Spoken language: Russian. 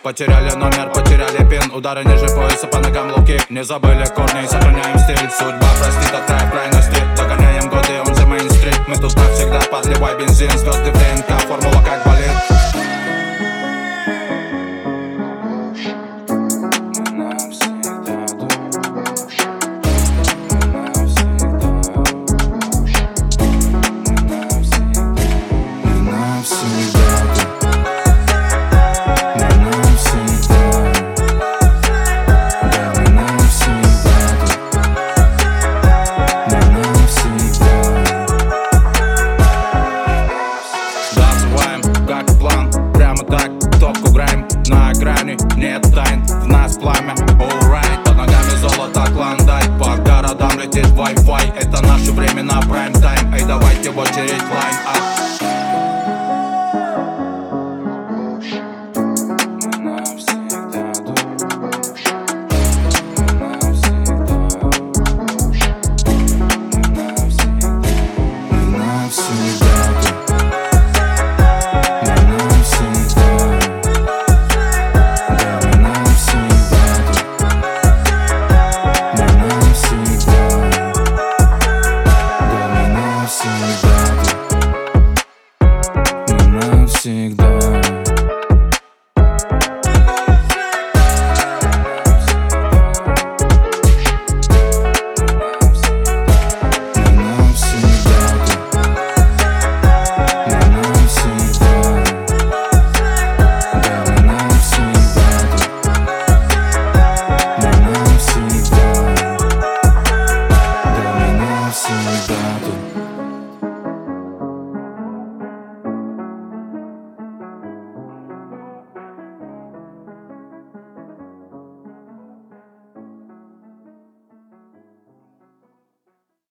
Потеряли номер, потеряли пин. Удары ниже пояса, по ногам луки. Не забыли корни, сохраняем стиль. Судьба простит от края крайности. Догоняем годы, он же мейнстрит. Мы тут навсегда, подливай бензин. Звезды в ДНК, формула как болит. Нет тайн, в нас пламя, alright. Под ногами золото, клондайк. По городам летит Wi-Fi. Это наше время на прайм-тайм. Эй, давайте в очередь лайн-ап.